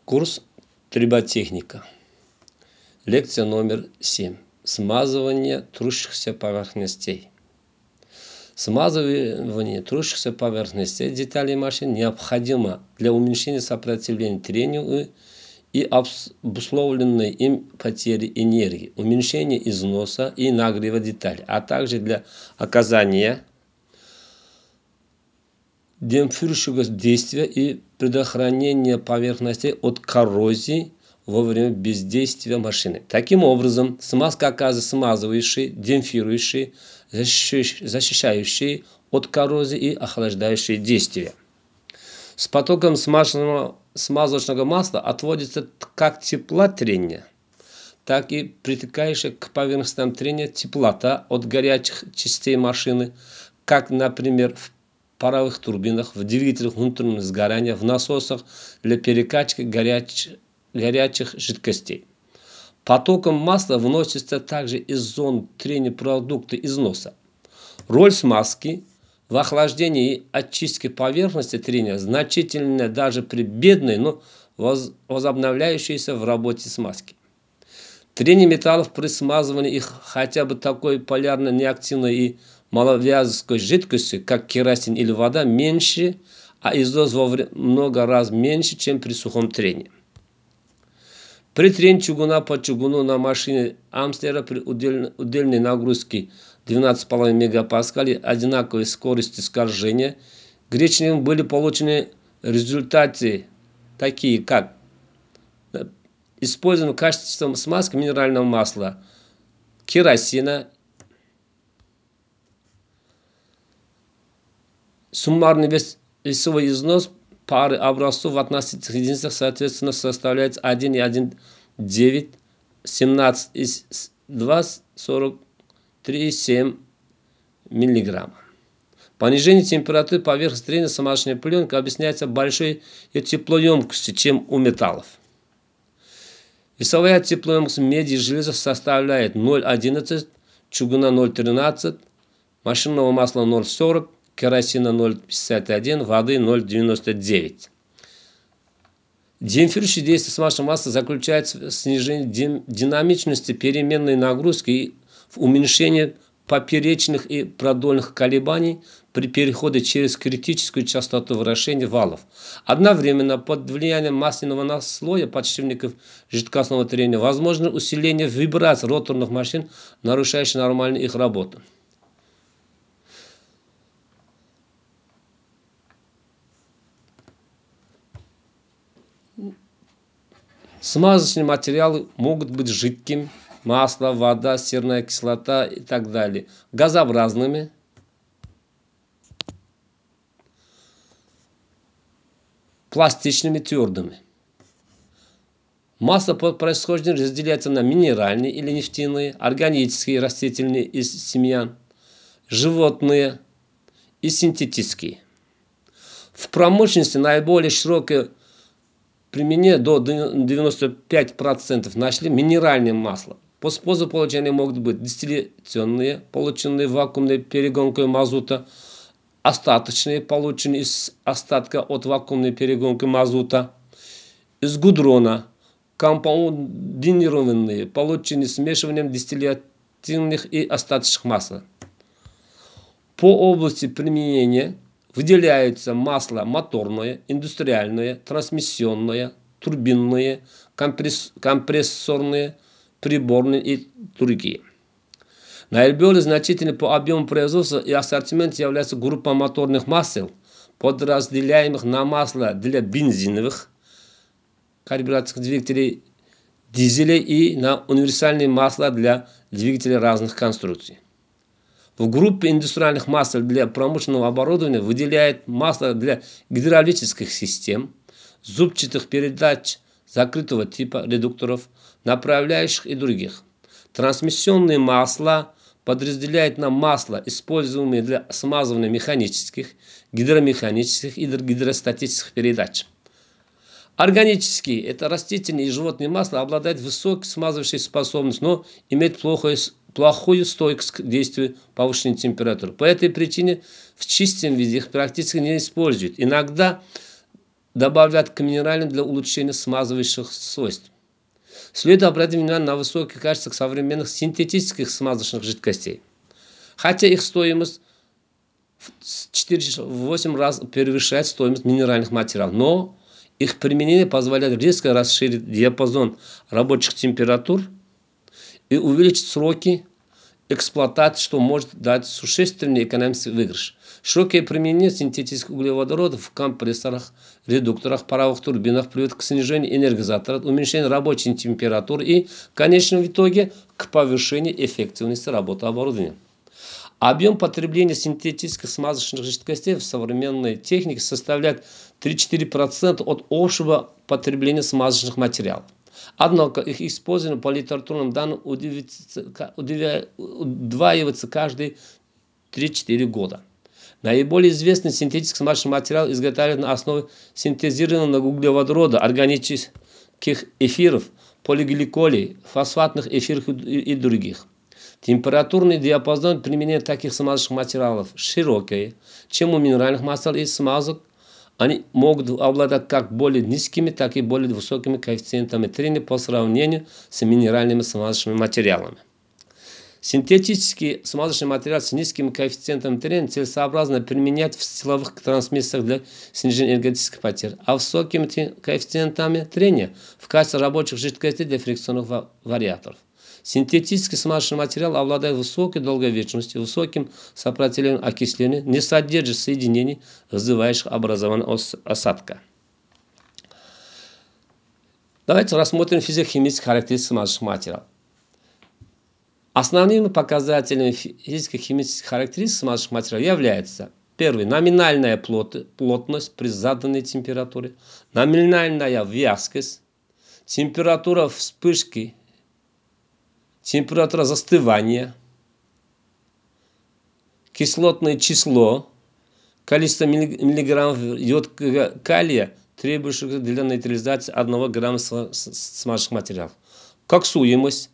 Курс триботехника. Лекция номер 7. Смазывание трущихся поверхностей. Смазывание трущихся поверхностей деталей машин необходимо для уменьшения сопротивления трению и обусловленной им потери энергии, уменьшения износа и нагрева деталей, а также для оказания демпфирующего действия и предохранения поверхностей от коррозии во время бездействия машины. Таким образом, смазка оказывается смазывающей, демпфирующей, защищающей от коррозии и охлаждающей действия. С потоком смазочного масла отводится как тепла трения, так и притекающая к поверхностям трения теплота от горячих частей машины, как, например, в паровых турбинах, в двигателях внутреннего сгорания, в насосах для перекачки горячих жидкостей. Потоком масла вносится также из зон трения продукты износа. Роль смазки в охлаждении и очистке поверхности трения значительная даже при бедной, но возобновляющейся в работе смазки. Трение металлов при смазывании их хотя бы такой полярно неактивной и маловязкой жидкостью, как керосин или вода, меньше, а износ много раз меньше, чем при сухом трении. При трении чугуна по чугуну на машине Амстера при удельной нагрузке 12,5 мегапаскаль и одинаковой скорости скольжения гречневым были получены результаты такие, как использование в качестве смазки минерального масла, керосина, суммарный весовой износ пары образцов в относительных единицах соответственно составляет 1,19, 17,2, 43,7 мг. Понижение температуры поверхности трения смазочной пленкой объясняется большой теплоемкостью, чем у металлов. Весовая теплоемкость меди и железа составляет 0,11, чугуна 0,13, машинного масла 0,40, керосина 0,51, воды 0,99. Демпфирующее действие смазочного масла заключается в снижении динамичности переменной нагрузки и в уменьшении поперечных и продольных колебаний при переходе через критическую частоту вращения валов. Одновременно под влиянием масляного наслоя подшипников жидкостного трения возможно усиление вибраций роторных машин, нарушающих нормальную их работу. Смазочные материалы могут быть жидкими, масло, вода, серная кислота и так далее, газообразными, пластичными, твердыми. Масло по происхождению разделяется на минеральные или нефтяные, органические, растительные из семян, животные и синтетические. В промышленности наиболее широкое применение до 95% нашли минеральное масло. По способу получения могут быть дистилляционные, полученные вакуумной перегонкой мазута, остаточные, полученные из остатка от вакуумной перегонки мазута, из гудрона, компаундированные, полученные смешиванием дистиллятивных и остаточных масел. По области применения выделяются масла моторное, индустриальное, трансмиссионное, турбинные, компрессорные, приборные и другие. Наиболее значительной по объему производства и ассортименту является группа моторных масел, подразделяемых на масла для бензиновых карбюраторных двигателей, дизелей и на универсальные масла для двигателей разных конструкций. В группе индустриальных масел для промышленного оборудования выделяют масло для гидравлических систем, зубчатых передач закрытого типа, редукторов, направляющих и других. Трансмиссионные масла подразделяют на масла, используемые для смазывания механических, гидромеханических и гидростатических передач. Органические – это растительные и животные масла, обладают высокой смазывающей способностью, но имеют плохую стойкость к действию повышенной температуры. По этой причине в чистом виде их практически не используют. Иногда добавлять к минеральным для улучшения смазывающих свойств. Следует обратить внимание на высокое качество современных синтетических смазочных жидкостей. Хотя их стоимость в 4-8 раз превышает стоимость минеральных материалов, но их применение позволяет резко расширить диапазон рабочих температур и увеличить сроки эксплуатации, что может дать существенный экономический выигрыш. Широкое применение синтетических углеводородов в компрессорах, редукторах, паровых турбинах приводит к снижению энергозатрат, уменьшению рабочей температуры и, в конечном итоге, к повышению эффективности работы оборудования. Объем потребления синтетических смазочных жидкостей в современной технике составляет 3-4% от общего потребления смазочных материалов. Однако их использование по литературным данным удваивается каждые 3-4 года. Наиболее известный синтетический смазочный материал изготовляют на основе синтезированного углеводорода, органических эфиров, полигликолей, фосфатных эфиров и других. Температурный диапазон применения таких смазочных материалов широкий, чем у минеральных масел и смазок. Они могут обладать как более низкими, так и более высокими коэффициентами трения по сравнению с минеральными смазочными материалами. Синтетические смазочные материалы с низкими коэффициентами трения целесообразно применять в силовых трансмиссорах для снижения энергетических потерь, а высокими коэффициентами трения в качестве рабочих жидкостей для фрикционных вариаторов. Синтетический смазочный материал обладает высокой долговечностью, высоким сопротивлением окислению, не содержит соединений, вызывающих образование осадка. Давайте рассмотрим физико-химические характеристики смазочных материалов. Основными показателями физико-химических характеристик смазочных материалов являются: первый — номинальная плотность при заданной температуре, номинальная вязкость, температура вспышки, температура застывания, кислотное число, количество миллиграммов йода калия, требующих для нейтрализации 1 грамма смазочных материалов, коксуемость,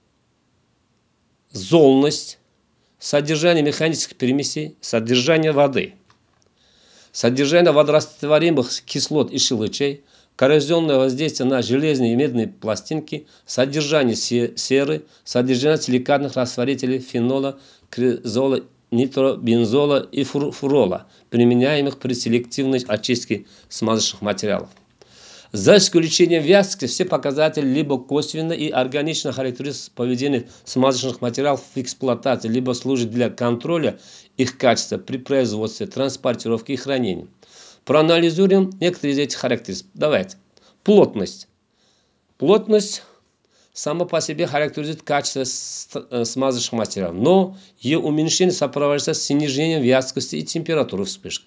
золность, содержание механических примесей, содержание воды, содержание водорастворимых кислот и щелочей, коррозионное воздействие на железные и медные пластинки, содержание серы, содержание силикатных растворителей фенола, кризола, нитробензола и фурола, применяемых при селективной очистке смазочных материалов. За исключением вязкости, все показатели либо косвенно и органично характеризуют поведение смазочных материалов в эксплуатации, либо служат для контроля их качества при производстве, транспортировке и хранении. Проанализируем некоторые из этих характеристик. Давайте. Плотность. Плотность сама по себе характеризует качество смазочных материалов, но ее уменьшение сопровождается снижением вязкости и температуры вспышки.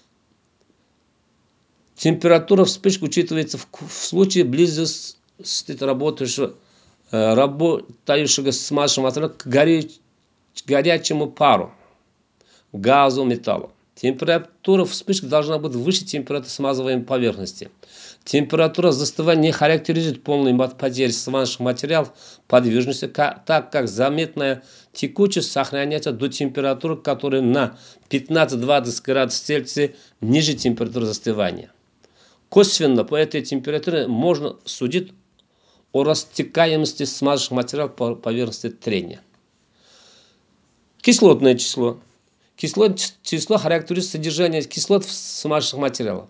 Температура вспышки учитывается в случае близости работающего смазочного материала к горячему пару, газу, металлу. Температура вспышки должна быть выше температуры смазываемой поверхности. Температура застывания не характеризует полную потерю смазочных материалов подвижности, так как заметная текучесть сохраняется до температуры, которая на 15-20 градусов Цельсия ниже температуры застывания. Косвенно по этой температуре можно судить о растекаемости смазочных материалов по поверхности трения. Кислотное число. Кислотное число характеризует содержание кислот в смазочных материалах.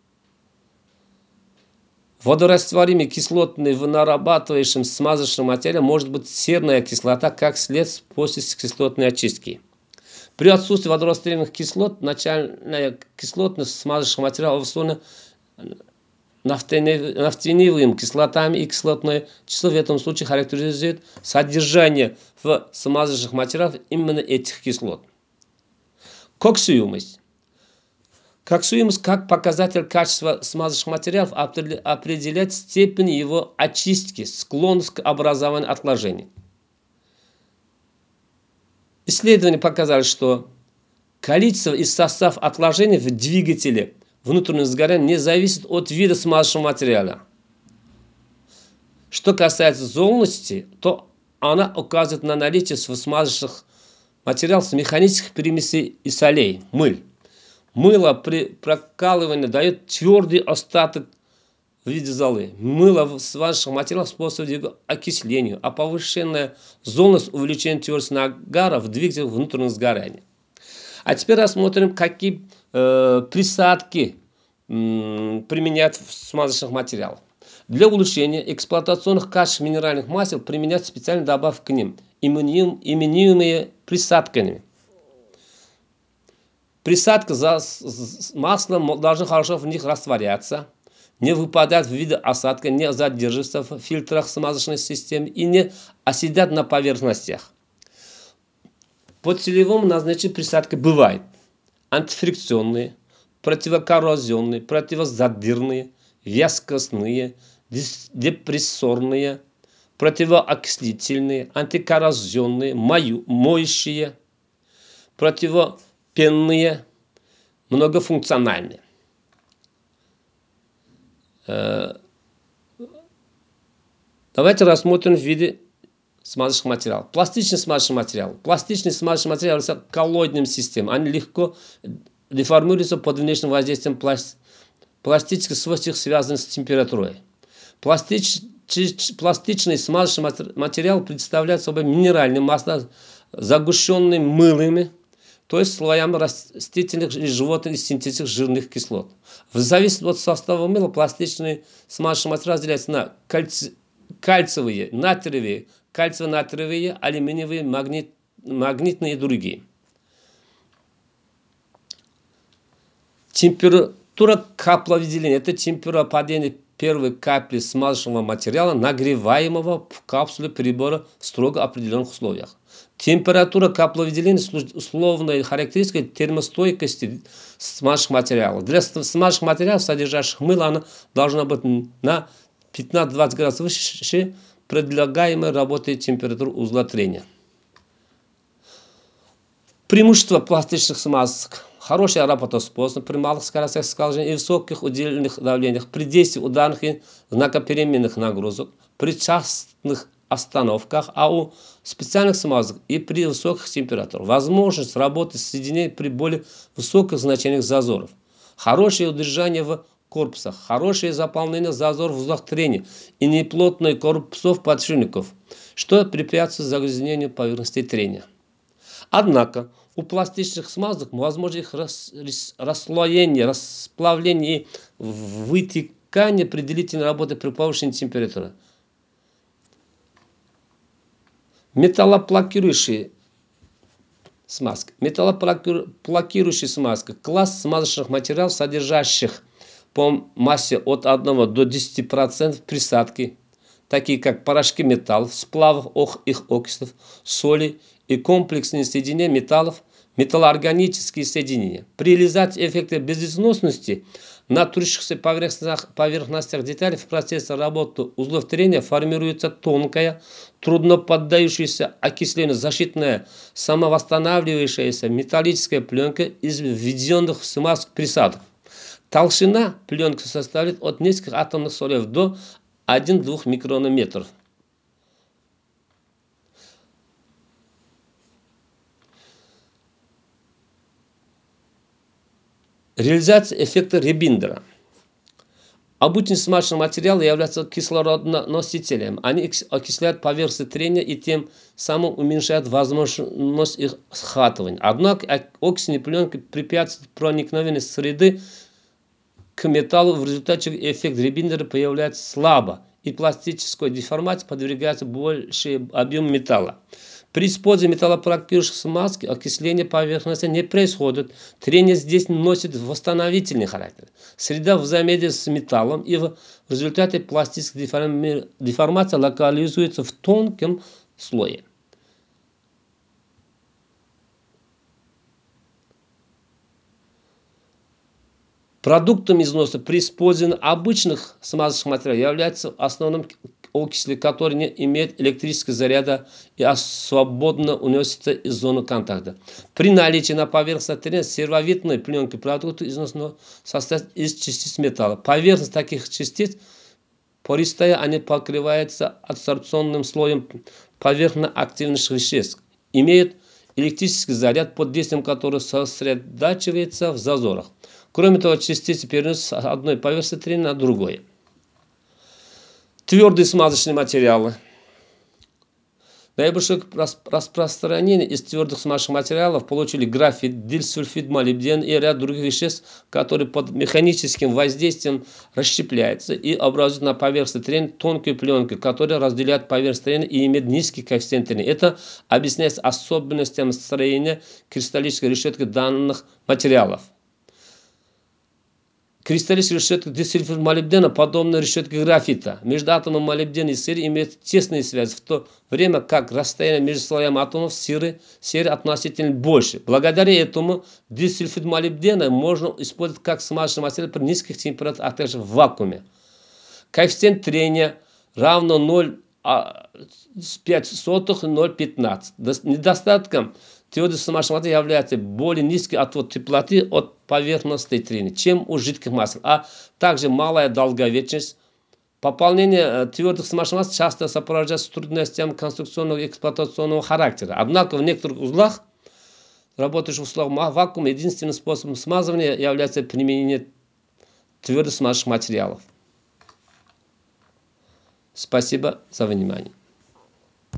Водорастворимый кислотный в нарабатывающем смазочном материале может быть серная кислота как следствие после кислотной очистки. При отсутствии водорастворимых кислот начальная кислотность смазочного материала обусловлена нафтеновыми кислотами, и кислотное число в этом случае характеризует содержание в смазочных материалах именно этих кислот. Коксуемость. Коксуемость как показатель качества смазочных материалов определяет степень его очистки, склонность к образованию отложений. Исследования показали, что количество и состав отложений в двигателе внутреннего сгорания не зависит от вида смазочного материала. Что касается золности, то она указывает на наличие в смазочных материалах механических примесей и солей, мыль. Мыло при прокалывании дает твердый остаток в виде золы. Мыло с ваших материалов способствует его окислению, а повышенная золность увеличение твердости нагара в двигателях внутреннего сгорания. А теперь рассмотрим, какие присадки применяют в смазочных материалах. Для улучшения эксплуатационных качеств минеральных масел применяют специальные добавки к ним, именуемые присадками. Присадка за маслом должна хорошо в них растворяться, не выпадать в виде осадка, не задерживаться в фильтрах смазочной системы и не оседать на поверхностях. По целевому назначению присадки бывают антифрикционные, противокоррозионные, противозадирные, вязкостные, депрессорные, противоокислительные, антикоррозионные, моющие, противопенные, многофункциональные. Давайте рассмотрим в виде смазочных материалов. Пластичный смазочный материал. Пластичный смазочный материал является коллоидным системой. Они легко деформируются под внешним воздействием пластических свойств, связанных с температурой. Пластичный смазочный материал представляет собой минеральные масла, загущенные мылами, то есть слоями растительных и животных синтетических жирных кислот. В зависимости от состава мыла пластичный смазочный материал разделяется на кальциевые, натриевые, кальциево-натриевые, алюминиевые, магнитные и другие. Температура капловыделения – это температура падения первой капли смазочного материала, нагреваемого в капсуле прибора в строго определенных условиях. Температура капловыделения – условная характеристика термостойкости смазочных материалов. Для смазочных материалов, содержащих мыло, она должна быть на 15-20 градусов выше предлагаемой работы температуры узла трения. Преимущество пластичных смазок. Хорошая работоспособность при малых скоростях скольжения и высоких удельных давлениях, при действии ударных и знакопеременных нагрузок, при частых остановках, а у специальных смазок и при высоких температурах. Возможность работы соединений при более высоких значениях зазоров. Хорошее удержание в корпусах, хорошее заполнение зазоров в узлах трения и неплотные корпусов подшипников, что препятствует загрязнению поверхности трения. Однако у пластичных смазок возможно их расслоение, расплавление и вытекание при длительной работе при повышенной температуре. Металлоблокирующие смазки. Металлоблокирующая смазка – класс смазочных материалов, содержащих по массе от 1 до 10% присадки, такие как порошки металлов, сплавов их окисов, соли и комплексные соединения металлов, металлоорганические соединения. При реализации эффекта безызносности на трущихся поверхностях деталей в процессе работы узлов трения формируется тонкая, трудно поддающаяся окислению защитная самовосстанавливающаяся металлическая пленка из введенных в смазку присадок. Толщина пленки составляет от нескольких атомных слоев до 1-2 микрометров. Реализация эффекта Риббиндера. Обычные смазочные материалы являются кислородоносителем. Они окисляют поверхность трения и тем самым уменьшают возможность их схватывания. Однако окисные пленки препятствуют проникновению среды к металлу, в результате эффект Риббиндера появляется слабо, и пластической деформации подвергается больший объем металла. При использовании металлопрокирующих смазки окисление поверхности не происходит. Трение здесь носит восстановительный характер. Среда взаимодействия с металлом, и в результате пластическая деформация локализуется в тонком слое. Продуктом износа при использовании обычных смазочных материалов является основным окисли, который не имеет электрического заряда и свободно уносится из зоны контакта. При наличии на поверхности трения сервовидной пленки продукты износа состоят из частиц металла. Поверхность таких частиц пористая, они покрываются адсорбционным слоем поверхностно-активных веществ, имеют электрический заряд, под действием которого сосредотачивается в зазорах. Кроме того, частицы переносятся с одной поверхности трения на другой. Твердые смазочные материалы. Наибольшее распространение из твердых смазочных материалов получили графит, дисульфид, молибден и ряд других веществ, которые под механическим воздействием расщепляются и образуют на поверхности трения тонкую пленку, которая разделяет поверхность трения и имеет низкий коэффициент трения. Это объясняется особенностями строения кристаллической решетки данных материалов. Кристаллическая решетка дисульфид молибдена подобна решетке графита. Между атомом молибдена и серы имеют тесные связи, в то время как расстояние между слоями атомов серы относительно больше. Благодаря этому дисульфид молибдена можно использовать как смазочный материал при низких температурах, а также в вакууме. Коэффициент трения равно 0,05-0,15. Недостатком твердых смазочных материалов является более низкий отвод теплоты от поверхностной трения, чем у жидких масел, а также малая долговечность. Пополнение твердых смазочных масел часто сопровождается трудностями конструкционного и эксплуатационного характера. Однако в некоторых узлах, работающих в условиях вакуума, единственным способом смазывания является применение твердых смазочных материалов. Спасибо за внимание.